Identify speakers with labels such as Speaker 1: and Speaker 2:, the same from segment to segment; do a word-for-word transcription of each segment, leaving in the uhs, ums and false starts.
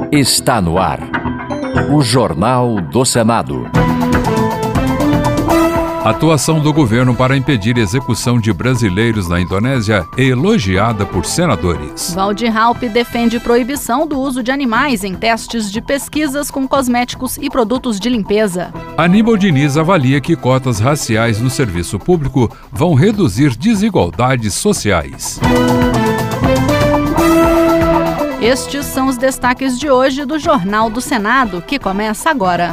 Speaker 1: Está no ar. O Jornal do Senado.
Speaker 2: A atuação do governo para impedir a execução de brasileiros na Indonésia é elogiada por senadores.
Speaker 3: Waldir Raupp defende proibição do uso de animais em testes de pesquisas com cosméticos e produtos de limpeza.
Speaker 2: Aníbal Diniz avalia que cotas raciais no serviço público vão reduzir desigualdades sociais.
Speaker 3: Estes são os destaques de hoje do Jornal do Senado, que começa agora.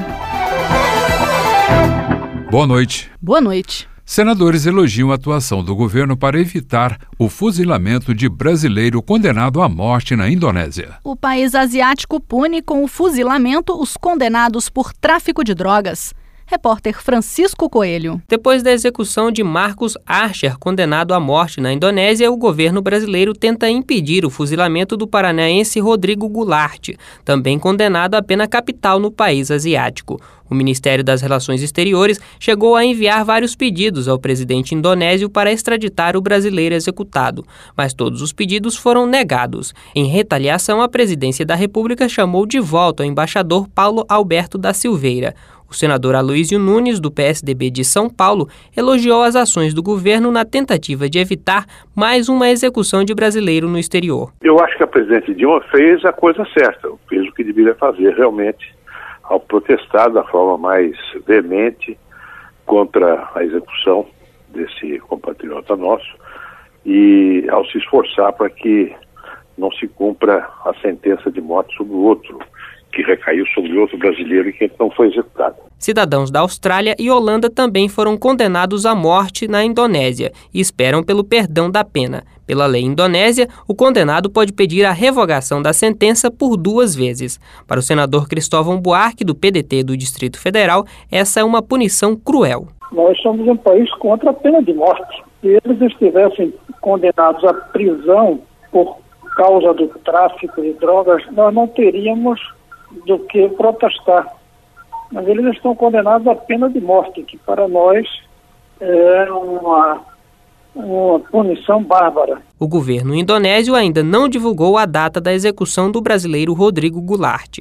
Speaker 2: Boa noite.
Speaker 3: Boa noite.
Speaker 2: Senadores elogiam a atuação do governo para evitar o fuzilamento de brasileiro condenado à morte na Indonésia.
Speaker 3: O país asiático pune com o fuzilamento os condenados por tráfico de drogas. Repórter Francisco Coelho.
Speaker 4: Depois da execução de Marcus Archer, condenado à morte na Indonésia, o governo brasileiro tenta impedir o fuzilamento do paranaense Rodrigo Goulart, também condenado à pena capital no país asiático. O Ministério das Relações Exteriores chegou a enviar vários pedidos ao presidente indonésio para extraditar o brasileiro executado, mas todos os pedidos foram negados. Em retaliação, a presidência da República chamou de volta o embaixador Paulo Alberto da Silveira. O senador Aloysio Nunes, do P S D B de São Paulo, elogiou as ações do governo na tentativa de evitar mais uma execução de brasileiro no exterior.
Speaker 5: Eu acho que a presidente Dilma fez a coisa certa, fez o que deveria fazer realmente, ao protestar da forma mais veemente contra a execução desse compatriota nosso e ao se esforçar para que não se cumpra a sentença de morte sobre o outro, que recaiu sobre outro brasileiro e que não foi executado.
Speaker 4: Cidadãos da Austrália e Holanda também foram condenados à morte na Indonésia e esperam pelo perdão da pena. Pela lei indonésia, o condenado pode pedir a revogação da sentença por duas vezes. Para o senador Cristóvão Buarque, do P D T do Distrito Federal, essa é uma punição cruel.
Speaker 6: Nós somos um país contra a pena de morte. Se eles estivessem condenados à prisão por causa do tráfico de drogas, nós não teríamos do que protestar. Mas eles estão condenados à pena de morte, que para nós é uma, uma punição bárbara.
Speaker 4: O governo indonésio ainda não divulgou a data da execução do brasileiro Rodrigo Goulart.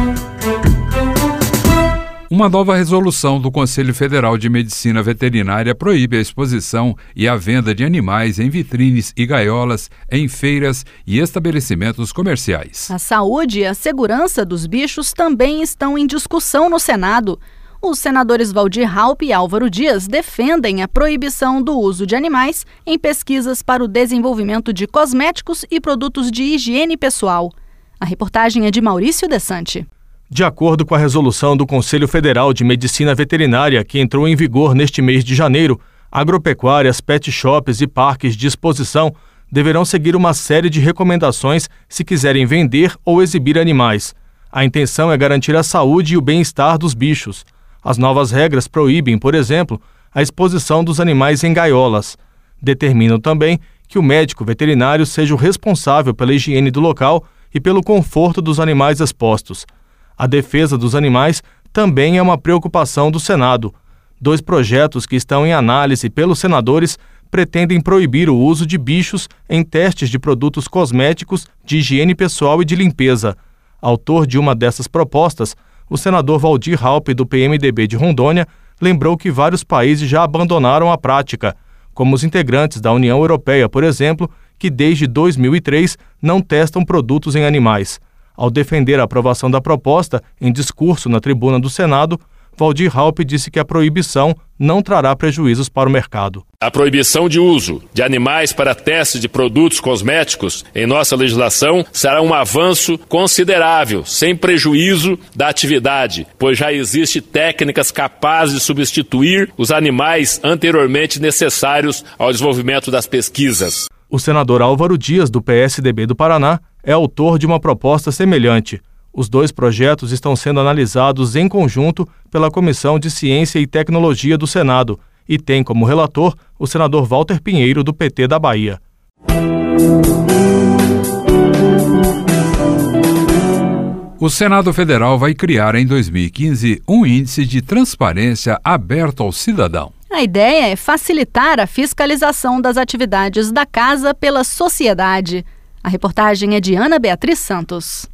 Speaker 2: Uma nova resolução do Conselho Federal de Medicina Veterinária proíbe a exposição e a venda de animais em vitrines e gaiolas, em feiras e estabelecimentos comerciais.
Speaker 3: A saúde e a segurança dos bichos também estão em discussão no Senado. Os senadores Waldir Raupp e Álvaro Dias defendem a proibição do uso de animais em pesquisas para o desenvolvimento de cosméticos e produtos de higiene pessoal. A reportagem é de Maurício Desante.
Speaker 7: De acordo com a resolução do Conselho Federal de Medicina Veterinária, que entrou em vigor neste mês de janeiro, agropecuárias, pet shops e parques de exposição deverão seguir uma série de recomendações se quiserem vender ou exibir animais. A intenção é garantir a saúde e o bem-estar dos bichos. As novas regras proíbem, por exemplo, a exposição dos animais em gaiolas. Determinam também que o médico veterinário seja o responsável pela higiene do local e pelo conforto dos animais expostos. A defesa dos animais também é uma preocupação do Senado. Dois projetos que estão em análise pelos senadores pretendem proibir o uso de bichos em testes de produtos cosméticos, de higiene pessoal e de limpeza. Autor de uma dessas propostas, o senador Waldir Raupp, do P M D B de Rondônia, lembrou que vários países já abandonaram a prática, como os integrantes da União Europeia, por exemplo, que desde dois mil e três não testam produtos em animais. Ao defender a aprovação da proposta, em discurso na tribuna do Senado, Waldir Raupp disse que a proibição não trará prejuízos para o mercado.
Speaker 8: A proibição de uso de animais para testes de produtos cosméticos em nossa legislação será um avanço considerável, sem prejuízo da atividade, pois já existem técnicas capazes de substituir os animais anteriormente necessários ao desenvolvimento das pesquisas.
Speaker 7: O senador Álvaro Dias, do P S D B do Paraná, é autor de uma proposta semelhante. Os dois projetos estão sendo analisados em conjunto pela Comissão de Ciência e Tecnologia do Senado e tem como relator o senador Walter Pinheiro, do P T da Bahia.
Speaker 2: O Senado Federal vai criar em dois mil e quinze um índice de transparência aberto ao cidadão.
Speaker 3: A ideia é facilitar a fiscalização das atividades da Casa pela sociedade. A reportagem é de Ana Beatriz Santos.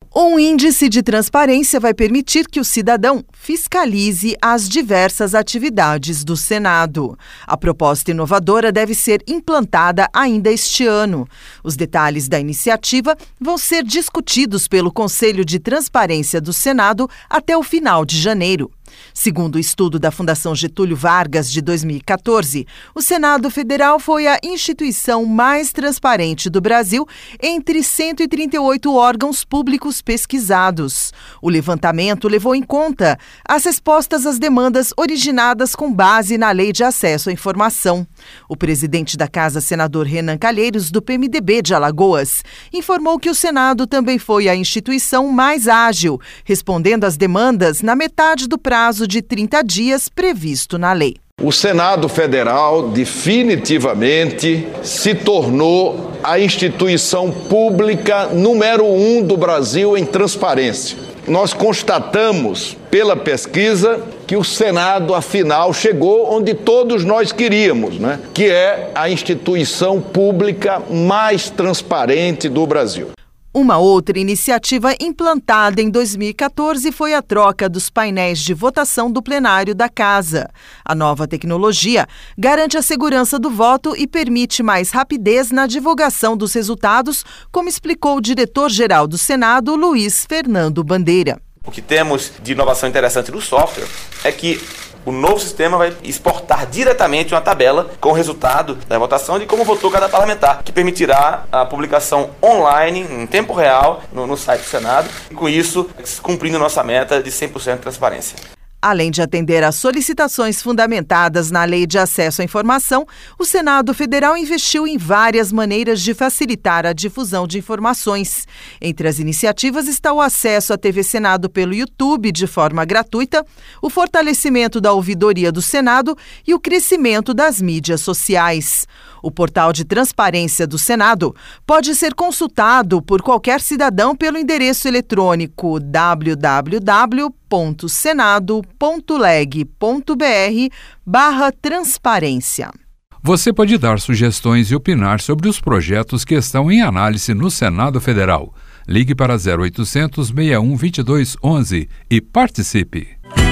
Speaker 9: Um índice de transparência vai permitir que o cidadão fiscalize as diversas atividades do Senado. A proposta inovadora deve ser implantada ainda este ano. Os detalhes da iniciativa vão ser discutidos pelo Conselho de Transparência do Senado até o final de janeiro. Segundo o estudo da Fundação Getúlio Vargas de dois mil e quatorze, o Senado Federal foi a instituição mais transparente do Brasil entre cento e trinta e oito órgãos públicos pesquisados. O levantamento levou em conta as respostas às demandas originadas com base na Lei de Acesso à Informação. O presidente da Casa, senador Renan Calheiros, do P M D B de Alagoas, informou que o Senado também foi a instituição mais ágil, respondendo às demandas na metade do prazo prazo de trinta dias previsto na lei.
Speaker 10: O Senado Federal definitivamente se tornou a instituição pública número um do Brasil em transparência. Nós constatamos pela pesquisa que o Senado, afinal, chegou onde todos nós queríamos, né? Que é a instituição pública mais transparente do Brasil.
Speaker 9: Uma outra iniciativa implantada em dois mil e quatorze foi a troca dos painéis de votação do plenário da Casa. A nova tecnologia garante a segurança do voto e permite mais rapidez na divulgação dos resultados, como explicou o diretor-geral do Senado, Luiz Fernando Bandeira.
Speaker 11: O que temos de inovação interessante no software é que o novo sistema vai exportar diretamente uma tabela com o resultado da votação de como votou cada parlamentar, que permitirá a publicação online, em tempo real, no, no site do Senado, e com isso, cumprindo nossa meta de cem por cento de transparência.
Speaker 9: Além de atender às solicitações fundamentadas na Lei de Acesso à Informação, o Senado Federal investiu em várias maneiras de facilitar a difusão de informações. Entre as iniciativas está o acesso à T V Senado pelo YouTube de forma gratuita, o fortalecimento da ouvidoria do Senado e o crescimento das mídias sociais. O portal de transparência do Senado pode ser consultado por qualquer cidadão pelo endereço eletrônico w w w ponto senado ponto leg ponto b r barra transparência.
Speaker 2: Você pode dar sugestões e opinar sobre os projetos que estão em análise no Senado Federal. Ligue para zero oitocentos, seis um, dois dois, onze e participe.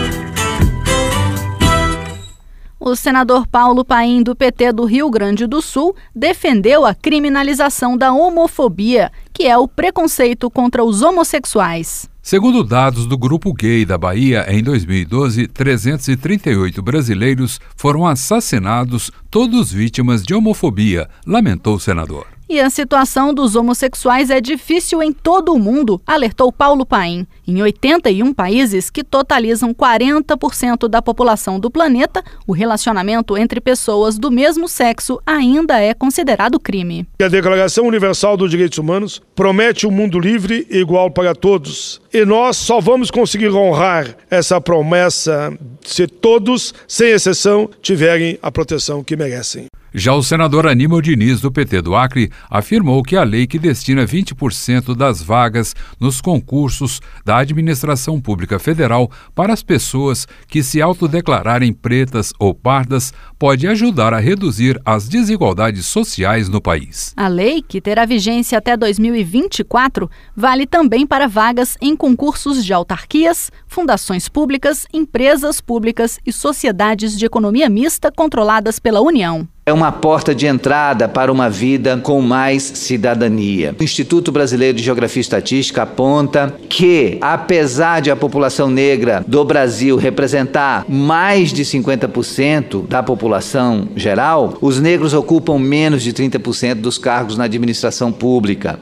Speaker 3: O senador Paulo Paim, do P T do Rio Grande do Sul, defendeu a criminalização da homofobia, que é o preconceito contra os homossexuais.
Speaker 2: Segundo dados do Grupo Gay da Bahia, em dois mil e doze, trezentos e trinta e oito brasileiros foram assassinados, todos vítimas de homofobia, lamentou o senador.
Speaker 3: E a situação dos homossexuais é difícil em todo o mundo, alertou Paulo Paim. Em oitenta e um países, que totalizam quarenta por cento da população do planeta, o relacionamento entre pessoas do mesmo sexo ainda é considerado crime.
Speaker 12: A Declaração Universal dos Direitos Humanos promete um mundo livre e igual para todos. E nós só vamos conseguir honrar essa promessa se todos, sem exceção, tiverem a proteção que merecem.
Speaker 2: Já o senador Aníbal Diniz, do P T do Acre, afirmou que a lei que destina vinte por cento das vagas nos concursos da administração pública federal para as pessoas que se autodeclararem pretas ou pardas pode ajudar a reduzir as desigualdades sociais no país.
Speaker 3: A lei, que terá vigência até dois mil e vinte e quatro, vale também para vagas em concursos de autarquias, fundações públicas, empresas públicas e sociedades de economia mista controladas pela União.
Speaker 13: É uma porta de entrada para uma vida com mais cidadania. O Instituto Brasileiro de Geografia e Estatística aponta que, apesar de a população negra do Brasil representar mais de cinquenta por cento da população geral, os negros ocupam menos de trinta por cento dos cargos na administração pública.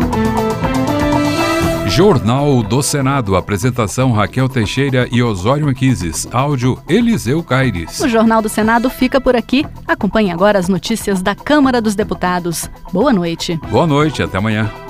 Speaker 2: Jornal do Senado. Apresentação Raquel Teixeira e Osório Anquises. Áudio Eliseu Caires.
Speaker 3: O Jornal do Senado fica por aqui. Acompanhe agora as notícias da Câmara dos Deputados. Boa noite.
Speaker 2: Boa noite, até amanhã.